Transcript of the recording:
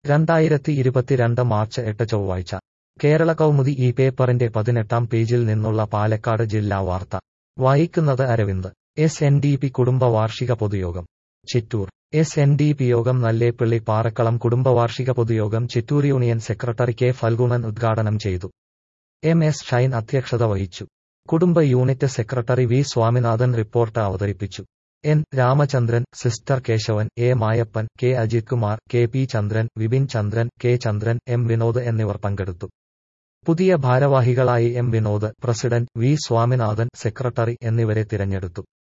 2022 March 8 ചൊവ്വാഴ്ച കേരള കൗമുദി ഈ പേപ്പറിന്റെ 18-ാം പേജിൽ നിന്നുള്ള പാലക്കാട് ജില്ലാ വാർത്ത വായിക്കുന്നത് അരവിന്ദ്. SNDP കുടുംബവാർഷിക പൊതുയോഗം ചിറ്റൂർ. SNDP യോഗം നല്ലേപ്പിള്ളി പാറക്കളം കുടുംബവാർഷിക പൊതുയോഗം Chittur union secretary K Phalgunan ഉദ്ഘാടനം ചെയ്തു. MS ഷൈൻ അധ്യക്ഷത വഹിച്ചു. കുടുംബ unit secretary V Swaminathan report അവതരിപ്പിച്ചു. N Ramachandran, sister Kesavan, A Mayappan, K Ajith Kumar, KP Chandran, Vipin Chandran, K Chandran, M Vinod എന്നിവർ പങ്കെടുത്തു. പുതിയ ഭാരവാഹികളായി M Vinod, president, V Swaminathan, secretary എന്നിവരെ തിരഞ്ഞെടുത്തു.